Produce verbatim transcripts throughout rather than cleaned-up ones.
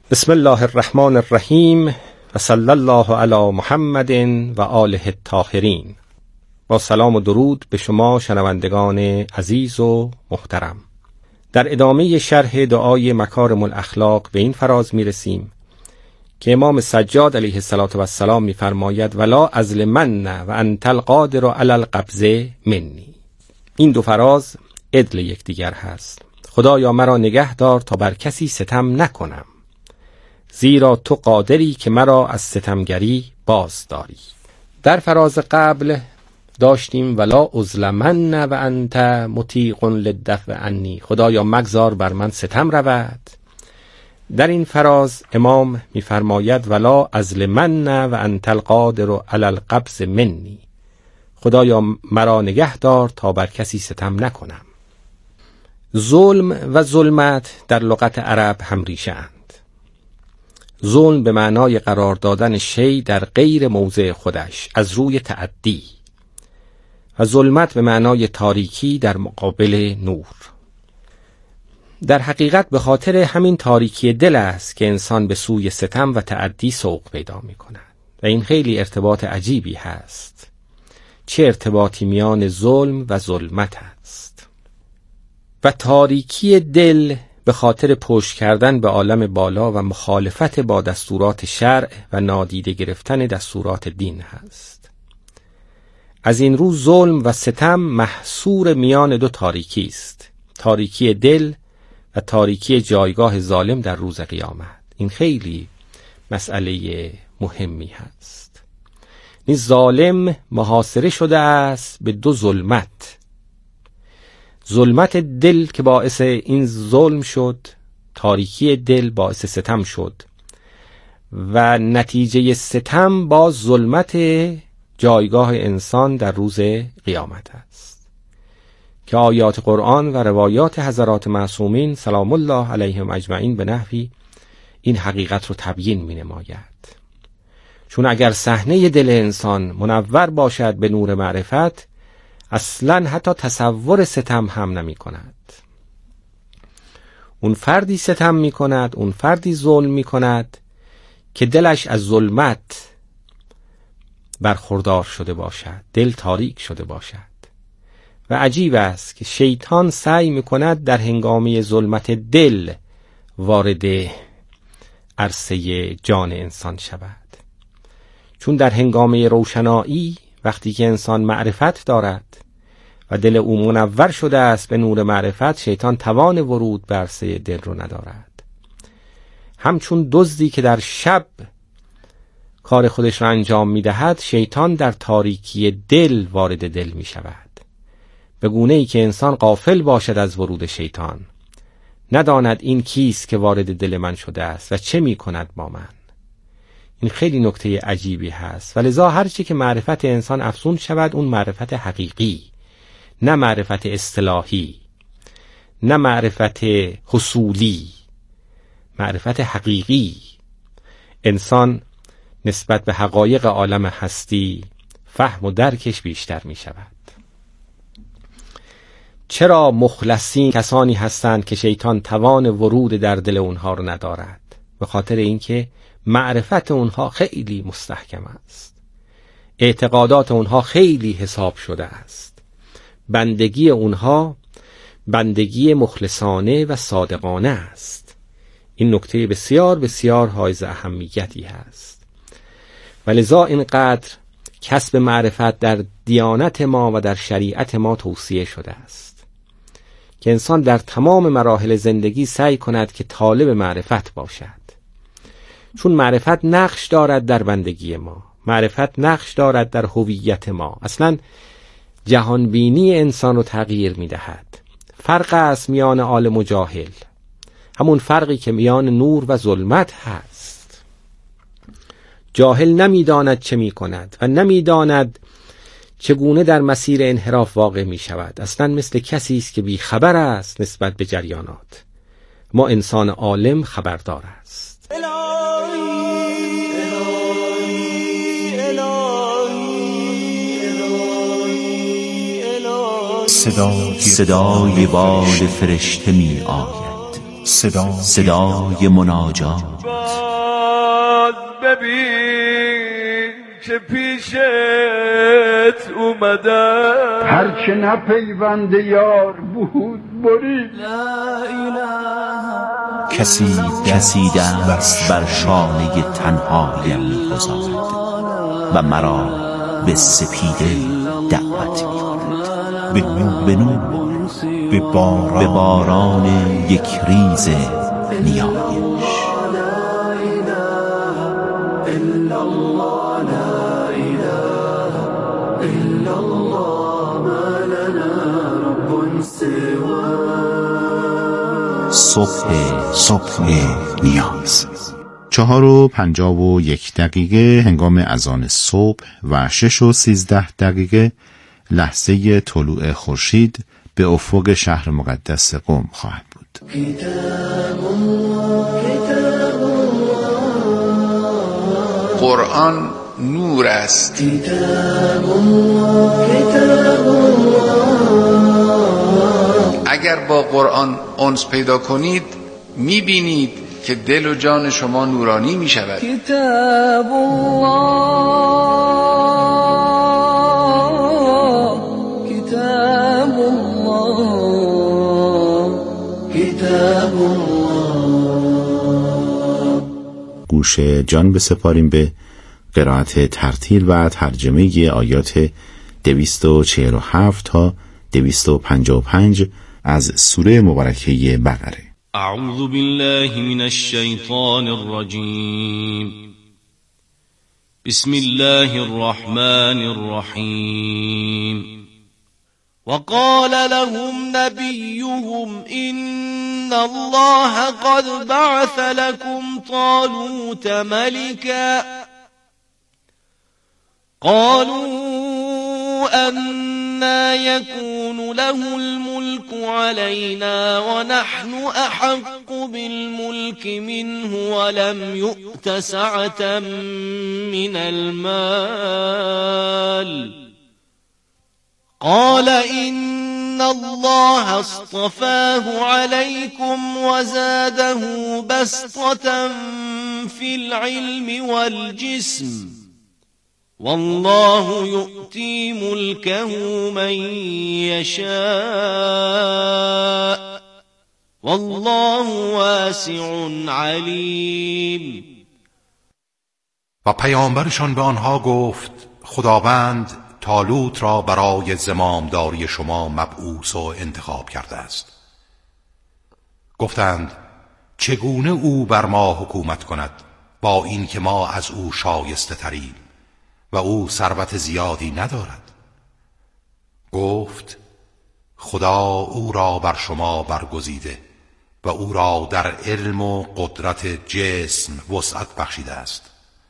بسم الله الرحمن الرحیم و صلی الله علی محمد و آله الطاهرین. با سلام و درود به شما شنوندگان عزیز و محترم. در ادامه شرح دعای مکارم الاخلاق به این فراز می رسیم که امام سجاد علیه السلام می فرماید ولا ازل من و انت القادر علی القبض منی. این دو فراز عدل یکدیگر هست. خدایا مرا نگه دار تا بر کسی ستم نکنم، زیرا تو قادری که مرا از ستمگری باز داری. در فراز قبل داشتیم ولا ازلمن و انت مطیق للدفع عنی، خدایا مگذار بر من ستم رود. در این فراز امام می‌فرماید ولا ازلمن و انت القادر علی القبض منی، خدایا مرا نگه دار تا بر کسی ستم نکنم. ظلم و ظلمت در لغت عرب هم ریشه اند. ظلم به معنای قرار دادن شی در غیر موضع خودش از روی تعدی و ظلمت به معنای تاریکی در مقابل نور. در حقیقت به خاطر همین تاریکی دل است که انسان به سوی ستم و تعدی سوق پیدا می کند و این خیلی ارتباط عجیبی هست. چه ارتباطی میان ظلم و ظلمت است؟ و تاریکی دل به خاطر پشت کردن به عالم بالا و مخالفت با دستورات شرع و نادیده گرفتن دستورات دین هست. از این رو ظلم و ستم محصور میان دو تاریکی است، تاریکی دل و تاریکی جایگاه ظالم در روز قیامت. این خیلی مسئله مهمی هست. این ظالم محاصره شده است به دو ظلمت، ظلمت دل که باعث این ظلم شد، تاریکی دل باعث ستم شد و نتیجه ستم با ظلمت جایگاه انسان در روز قیامت است که آیات قرآن و روایات حضرات معصومین سلام الله علیهم اجمعین به نحوی این حقیقت رو تبیین می نماید. چون اگر صحنه دل انسان منور باشد به نور معرفت، اصلا حتی تصور ستم هم نمی کند. اون فردی ستم می کند، اون فردی ظلم می کند که دلش از ظلمت برخوردار شده باشد، دل تاریک شده باشد. و عجیب است که شیطان سعی می کند در هنگامی ظلمت دل وارد عرصه جان انسان شود. چون در هنگامی روشنایی وقتی که انسان معرفت دارد و دل او منور شده است به نور معرفت، شیطان توان ورود به عرصه دل رو ندارد. همچون دزدی که در شب کار خودش را انجام می دهد، شیطان در تاریکی دل وارد دل می شود، به گونه ای که انسان غافل باشد از ورود شیطان، نداند این کیست که وارد دل من شده است و چه می کند با من. این خیلی نکته عجیبی هست و لذا هرچی که معرفت انسان افزون شود، اون معرفت حقیقی، نه معرفت اصطلاحی، نه معرفت حصولی، معرفت حقیقی، انسان نسبت به حقایق عالم هستی فهم و درکش بیشتر می شود. چرا مخلصین کسانی هستند که شیطان توان ورود در دل اونها رو ندارد؟ به خاطر اینکه معرفت اونها خیلی مستحکم است، اعتقادات اونها خیلی حساب شده است، بندگی اونها بندگی مخلصانه و صادقانه است. این نکته بسیار بسیار حائز اهمیتی هست و لذا اینقدر کسب معرفت در دیانت ما و در شریعت ما توصیه شده است که انسان در تمام مراحل زندگی سعی کند که طالب معرفت باشد. چون معرفت نقش دارد در بندگی ما، معرفت نقش دارد در هویت ما، اصلا جهانبینی انسان رو تغییر می دهد. فرق است میان عالم و جاهل، همون فرقی که میان نور و ظلمت هست. جاهل نمی داند چه می کند و نمی داند چگونه در مسیر انحراف واقع می شود. اصلا مثل کسی است که بی خبر است نسبت به جریانات. ما انسان عالم خبردار است. صدای, صدای بال فرشته می آید، صدا صدای مناجات. باز ببین که پیشت اومدم، هرچه نه پیوند یار بود برید. کسی کسی دست بر شانه تنهایم می‌گذارد و مرا به سپیده دعوت می‌کند، به نور به نور، به باران, به باران یک ریز نیایش. صبح صبح نیاز. چهار و پنجاه و یک دقیقه هنگام اذان صبح و شش و سیزده دقیقه لحظه طلوع خورشید به افق شهر مقدس قم خواهد بود. قرآن نور است. اگر با قرآن انس پیدا کنید میبینید که دل و جان شما نورانی میشود. کتاب الله، کتاب الله، کتاب الله. گوش جان بسپاریم به قرائت ترتیل و ترجمه آیات دویست و چهل و هفت تا دویست و پنجاه و پنج از سوره مبارکه بقره. اعوذ بالله من الشیطان الرجیم. بسم الله الرحمن الرحیم. وقال لهم نبيهم إن الله قد بعث لكم طالوت ملكا قالوا أنا يكون له الملك علينا ونحن أحق بالملك منه ولم يؤت سعة من المال قال إن الله اصطفاه عليكم وزاده بسطة في العلم والجسم والله يؤتي ملكه من يشاء والله واسع علیم. و پیامبرشان به آنها گفت خداوند طالوت را برای زمامداری شما مبعوث و انتخاب کرده است. گفتند چگونه او بر ما حکومت کند با این که ما از او شایسته تریم و او ثروت زیادی ندارد؟ گفت خدا او را بر شما برگزیده و او را در علم و قدرت جسم وسعت بخشیده است.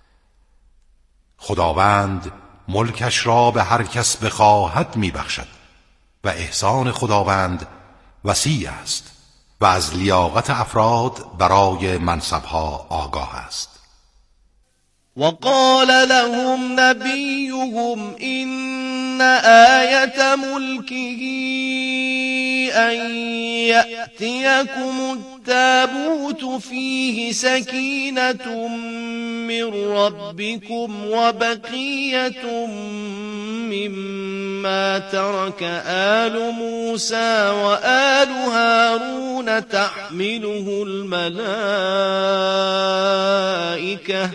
خداوند ملکش را به هر کس بخواهد میبخشد و احسان خداوند وسیع است و از لیاقت افراد برای منصبها آگاه است. وقال لهم نبيهم إن آية ملكه أن يأتيكم التابوت فيه سكينة من ربكم وبقية مما ترك آل موسى وآل هارون تحمله الملائكة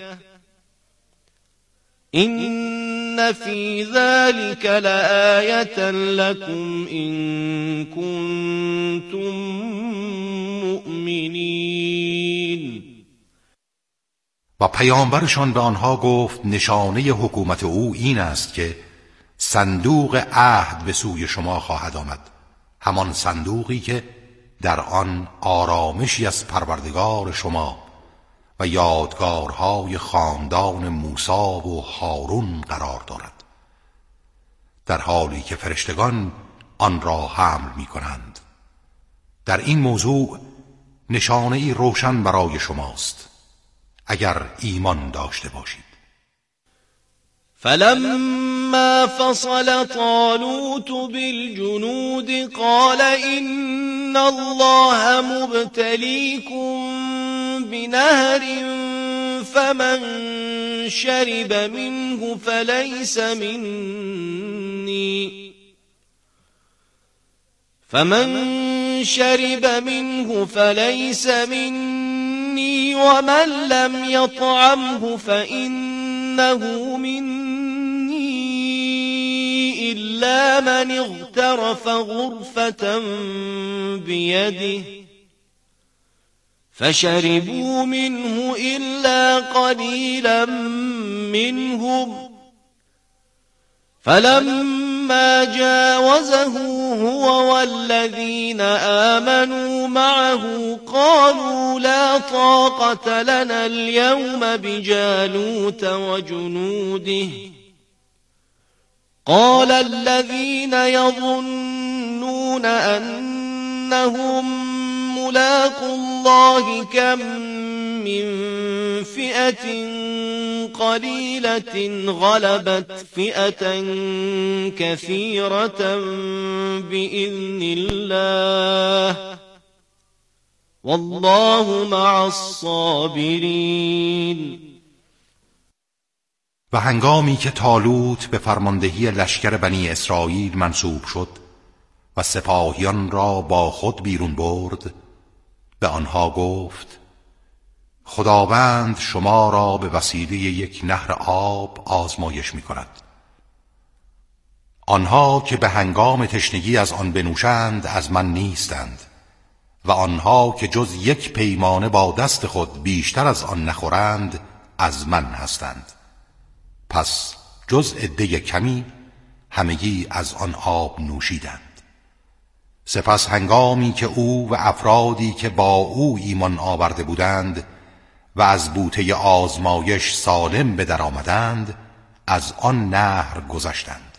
إن في ذلك لآية لكم إن كنتم مؤمنين. و پیامبرشان به آنها گفت نشانه حکومت او این است که صندوق عهد به سوی شما خواهد آمد، همان صندوقی که در آن آرامشی از پروردگار شما و یادگارهای خاندان موسی و هارون قرار دارد، در حالی که فرشتگان آن را حمل می کنند. در این موضوع نشانه ای روشن برای شماست اگر ایمان داشته باشید. فلما فصل طالوت بالجنود قال إن الله مبتليكم بنهر فمن شرب منه فليس مني فمن شرب منه فليس مني ومن لم يطعمه فإنه مني إلا من اغترف غرفة بيده فشربوا منه إلا قليلا منهم فلما جاوزه هو والذين آمنوا معه قالوا لا طاقة لنا اليوم بجالوت وجنوده قال الذين يظنون أنهم ملاقوا الله كم من فئة قليلة غلبت فئة كثيرة بإذن الله والله مع الصابرین. و هنگامی که طالوت به فرماندهی لشکر بنی اسرائیل منصوب شد و سپاهیان را با خود بیرون برد، به آنها گفت خداوند شما را به وسیله یک نهر آب آزمایش می کند. آنها که به هنگام تشنگی از آن بنوشند از من نیستند و آنها که جز یک پیمانه با دست خود بیشتر از آن نخورند از من هستند. پس جز عده کمی همگی از آن آب نوشیدند. سپس هنگامی که او و افرادی که با او ایمان آورده بودند و از بوته آزمایش سالم به در آمدند از آن نهر گذشتند.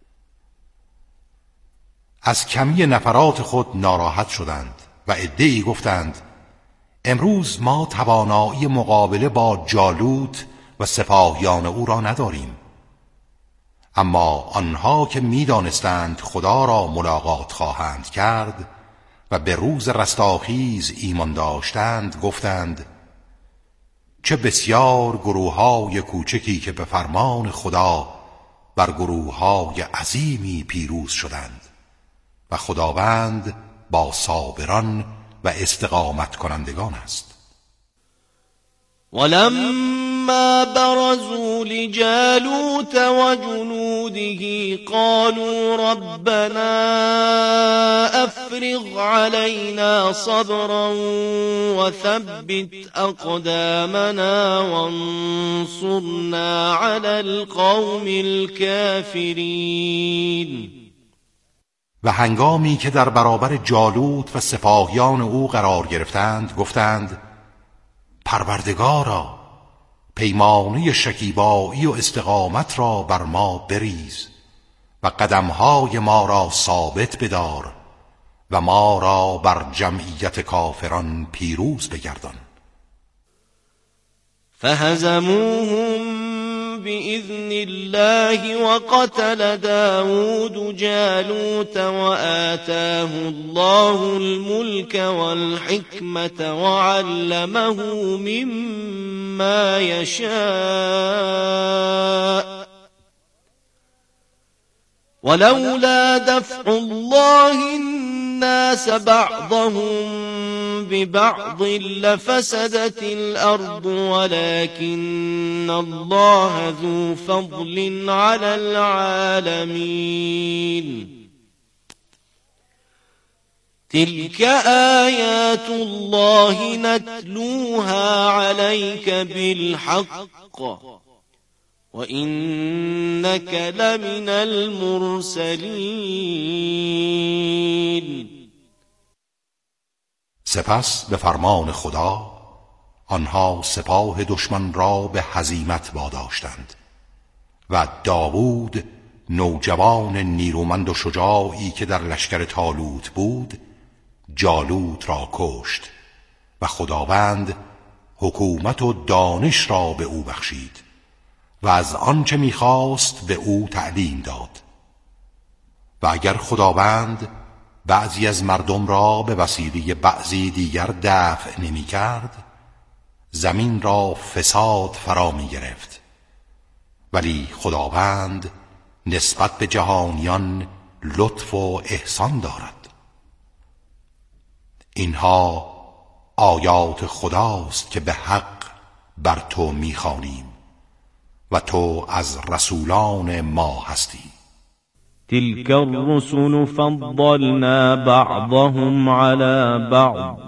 از کمی نفرات خود ناراحت شدند و عده‌ای گفتند امروز ما توانایی مقابله با جالوت و سپاهیان او را نداریم. اما آنها که می‌دانستند خدا را ملاقات خواهند کرد و به روز رستاخیز ایمان داشتند گفتند چه بسیار گروه‌های کوچکی که به فرمان خدا بر گروه‌های عظیمی پیروز شدند و خداوند با صابران و استقامت کنندگان است. ولما برزوا لجالوت وجنوده قالوا ربنا افرغ علينا صبرا وثبت اقدامنا وانصرنا على القوم الكافرين. و هنگامی که در برابر جالوت و سپاهیان او قرار گرفتند گفتند پروردگارا پیمانه شکیبایی و استقامت را بر ما بریز و قدمهای ما را ثابت بدار و ما را بر جمعیت کافران پیروز بگردان. فهزموهم بإذن الله وقتل داود جالوت وآتاه الله الملك والحكمة وعلمه مما يشاء ولولا دفع الله الناس بعضهم ببعض لفسدت الأرض ولكن الله ذو فضل على العالمين. تلك آيات الله نتلوها عليك بالحق وإنك لمن المرسلين. سپس به فرمان خدا آنها سپاه دشمن را به هزیمت واداشتند و داوود نوجوان نیرومند و شجاعی که در لشکر طالوت بود جالوت را کشت و خداوند حکومت و دانش را به او بخشید و از آنچه می‌خواست به او تعلیم داد. و اگر خداوند بعضی از مردم را به وسیله بعضی دیگر دفع نمی کرد، زمین را فساد فرا می گرفت. ولی خداوند نسبت به جهانیان لطف و احسان دارد. اینها آیات خداست که به حق بر تو می خوانیم و تو از رسولان ما هستی. تلك الرسل فضلنا بعضهم على بعض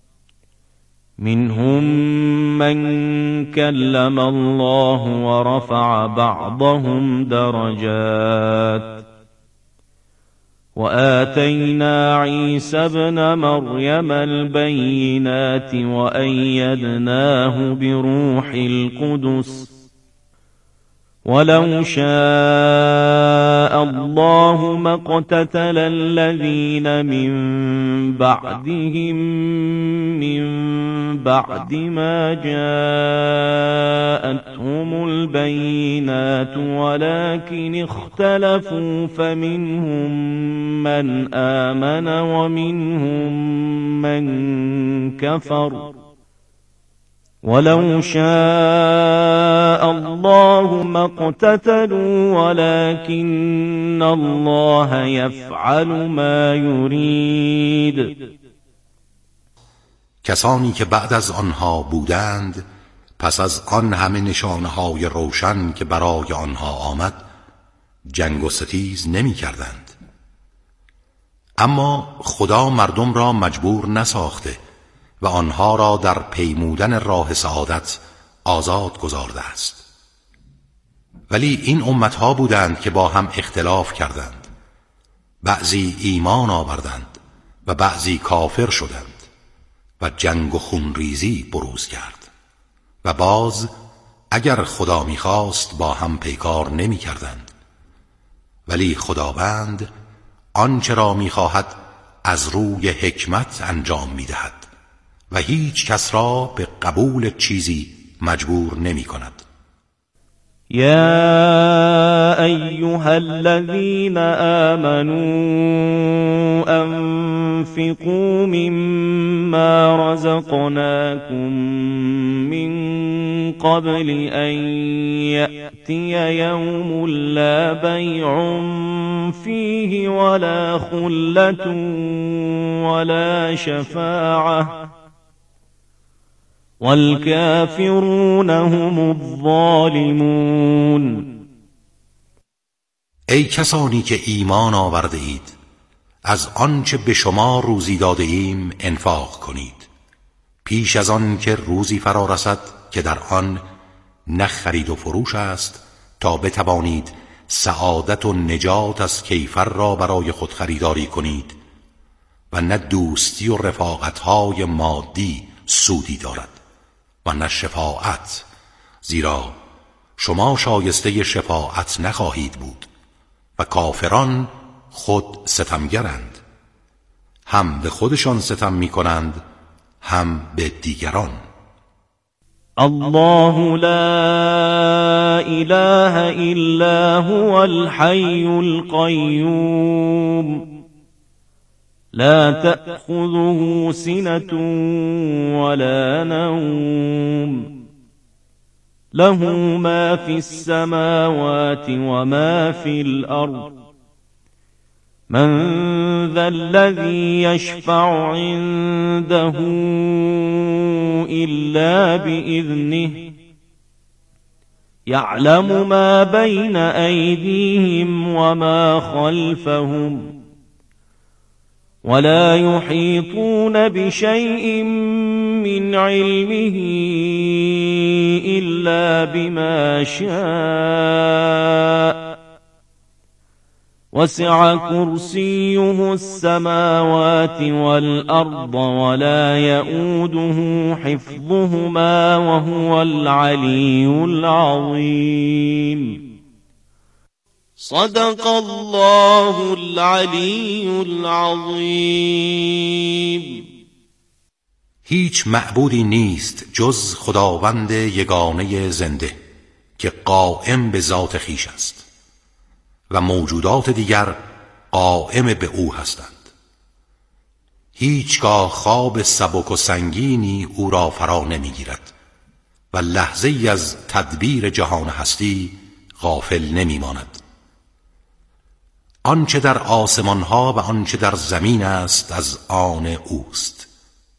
منهم من كلم الله ورفع بعضهم درجات وآتينا عيسى ابن مريم البينات وأيدناه بروح القدس ولو شاء الله ما اقتتل الذين من بعدهم من بعد ما جاءتهم البينات ولكن اختلفوا فمنهم من آمن ومنهم من كفر ولو شاء الله ما اقتتلوا ولكن الله يفعل ما يريد. کسانی که بعد از آنها بودند پس از آن همه نشانهای روشن که برای آنها آمد جنگ و ستیز نمی کردند. اما خدا مردم را مجبور نساخته و آنها را در پیمودن راه سعادت آزاد گذارده است. ولی این امتها بودند که با هم اختلاف کردند. بعضی ایمان آوردند و بعضی کافر شدند و جنگ و خونریزی بروز کرد و باز اگر خدا می‌خواست با هم پیکار نمی کردند. ولی خداوند آنچه را می‌خواهد از روی حکمت انجام می‌دهد و هیچ کس را به قبول چیزی مجبور نمی کند. يا أيها الذين آمنوا أنفقوا مما رزقناكم من قبل أن يأتي يوم لا بيع فيه ولا خلة ولا شفاعة والکافرون هم الظالمون. ای کسانی که ایمان آورده اید، از آنچه به شما روزی داده ایم انفاق کنید پیش از آن که روزی فرا رسد که در آن نه خرید و فروش است تا بتوانید سعادت و نجات از کیفر را برای خود خریداری کنید و نه دوستی و رفاقت‌های مادی سودی دارد و نه شفاعت، زیرا شما شایسته شفاعت نخواهید بود و کافران خود ستمگرند، هم به خودشان ستم می کنند هم به دیگران. الله لا اله الا هو الحي القيوم لا تأخذه سنة ولا نوم له ما في السماوات وما في الأرض من ذا الذي يشفع عنده إلا بإذنه يعلم ما بين أيديهم وما خلفهم ولا يحيطون بشيء من علمه إلا بما شاء وسع كرسيه السماوات والأرض ولا يؤوده حفظهما وهو العلي العظيم. صدق الله العلی العظیم. هیچ معبودی نیست جز خداوند یگانه زنده که قائم به ذات خیش است و موجودات دیگر قائم به او هستند. هیچگاه خواب سبک و سنگینی او را فرا نمیگیرد و لحظه ای از تدبیر جهان هستی غافل نمی ماند. آنچه در آسمان ها و آنچه در زمین است از آن اوست.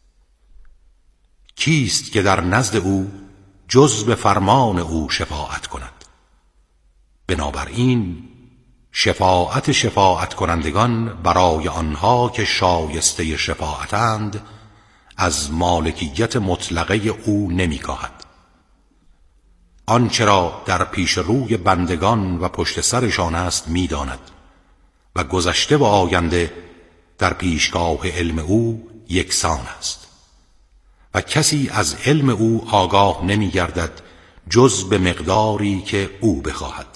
کیست که در نزد او جز به فرمان او شفاعت کند؟ بنابراین شفاعت شفاعت کنندگان برای آنها که شایسته شفاعتند از مالکیت مطلقه او نمیکاهد. آنچه را در پیش روی بندگان و پشت سرشان است میداند و گذشته و آینده در پیشگاه علم او یکسان است و کسی از علم او آگاه نمیگردد جز به مقداری که او بخواهد.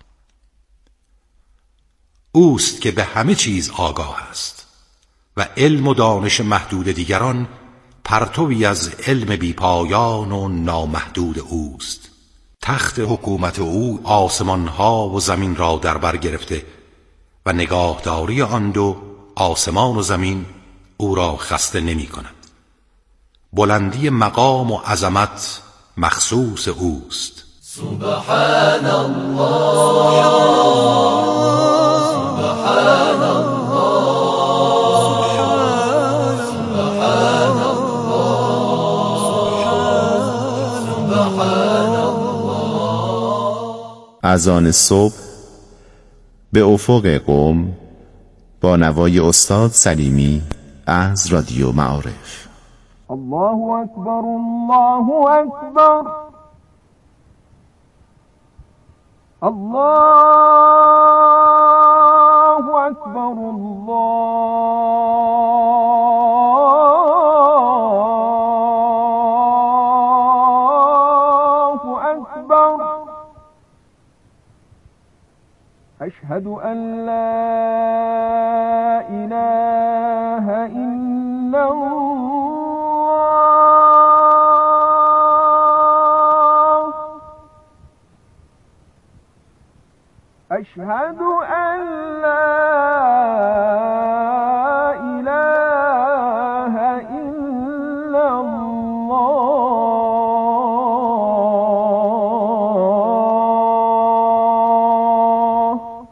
اوست که به همه چیز آگاه است و علم و دانش محدود دیگران پرتوی از علم بیپایان و نامحدود اوست. تخت حکومت او آسمانها و زمین را در بر گرفته و نگاهداری آن دو آسمان و زمین او را خسته نمی کند. بلندی مقام و عظمت مخصوص اوست. سبحان الله، سبحان الله، سبحان الله، سبحان الله. اذان صبح به افق قم با نوای استاد سلیمی از رادیو معارف. الله اکبر، الله اکبر، الله اکبر، الله اکبر. اشهد ان لا اله الا الله، اشهد ان لا اله الا الله،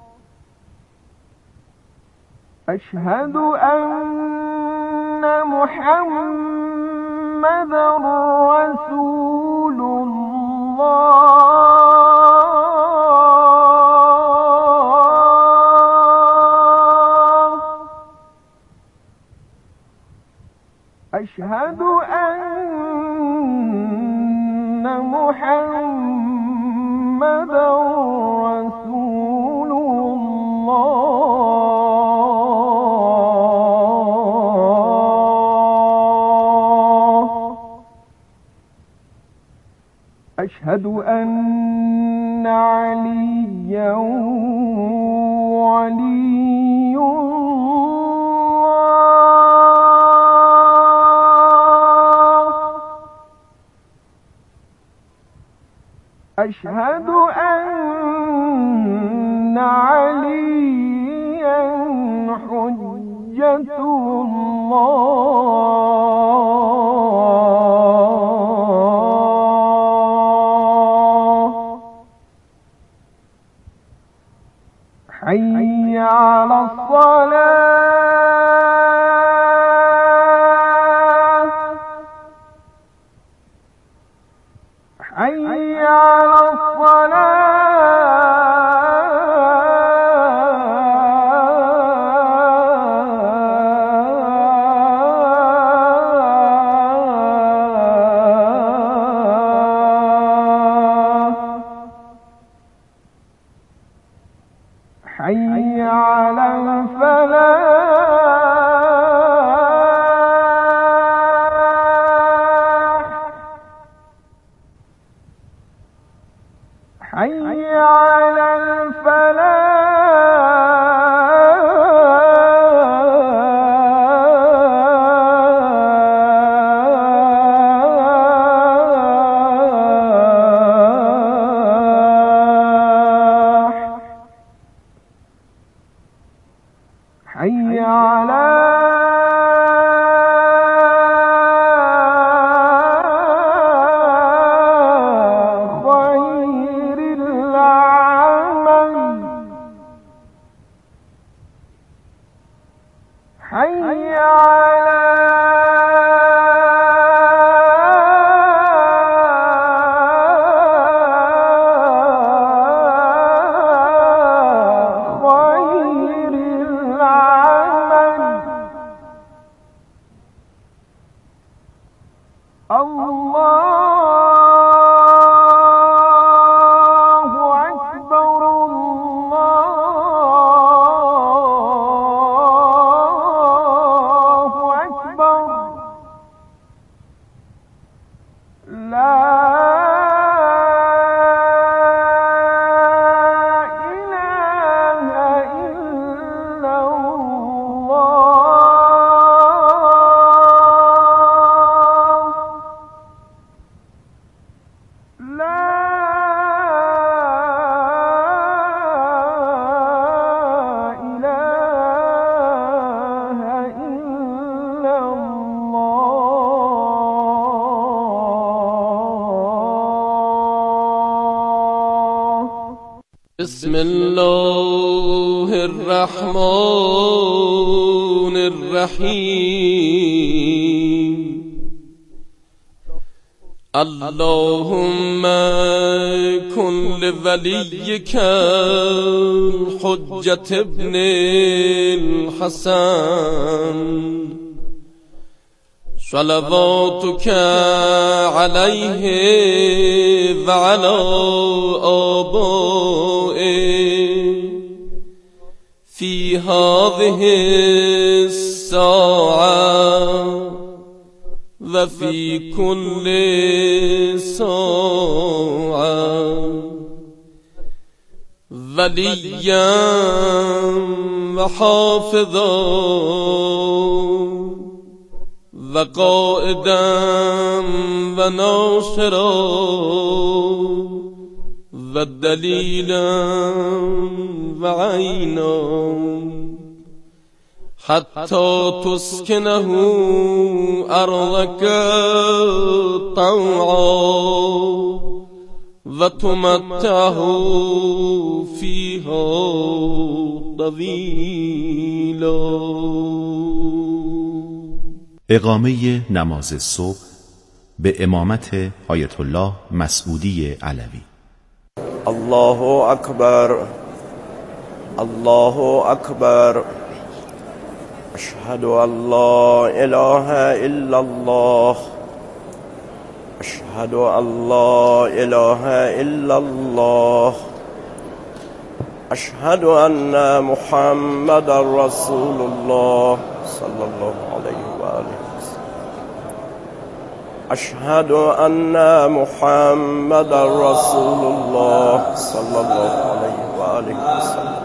اشهد ان محمدا رسول الله، اشهد ان محمدا رسول الله، اشهد ان عليا ولي الله، اشهد ان عليا حجة الله. حي على الصلاة، حي على حي على الفلاح، حي على الفلاح. بسم الله الرحمن الرحیم اللهم کن لولیک الحجة ابن الحسن صلواتك عليه وعلى آبائه في هذه الساعة وفي كل ساعة وليا وحافظا وقائدا وناصرا ودليلا وعينا حتى تسكنه أرضك طوعا وتمتعه فيها طويلا. اقامه نماز صبح به امامت آیت الله مسعودی علوی. الله اکبر الله اکبر اشهد ان لا اله الا الله اشهد ان لا اله الا الله اشهد ان محمد رسول الله صلی الله علیه و آله اشهد ان محمد رسول الله صلی الله علیه و آله وسلم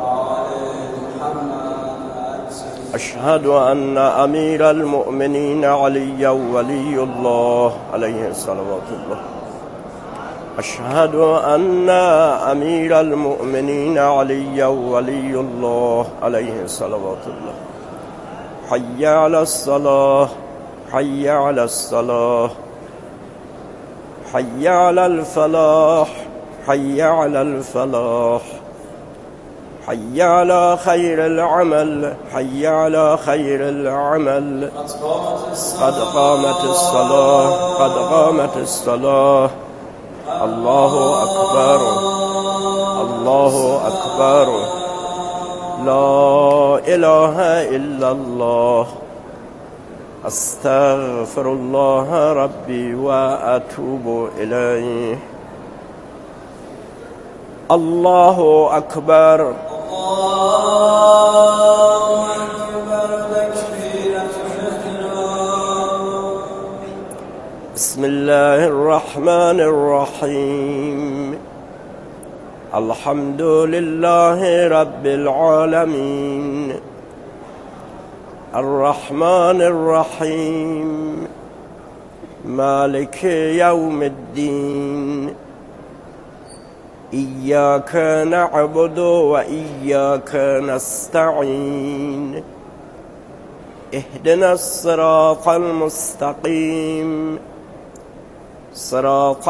اشهد ان امیر المؤمنین علی ولی الله علیه صلوات الله اشهد ان امیر المؤمنین علی ولی الله علیه صلوات الله حی علی الصلاة حي على الصلاة حي على الفلاح حي على الفلاح حي على خير العمل حي على خير العمل قد قامت الصلاة قد قامت الصلاة الله أكبر الله أكبر لا إله إلا الله استغفر الله ربي واتوب اليه. الله اكبر بسم الله الرحمن الرحيم الحمد لله رب العالمين الرحمن الرحيم مالك يوم الدين إياك نعبد وإياك نستعين اهدنا الصراط المستقيم صراط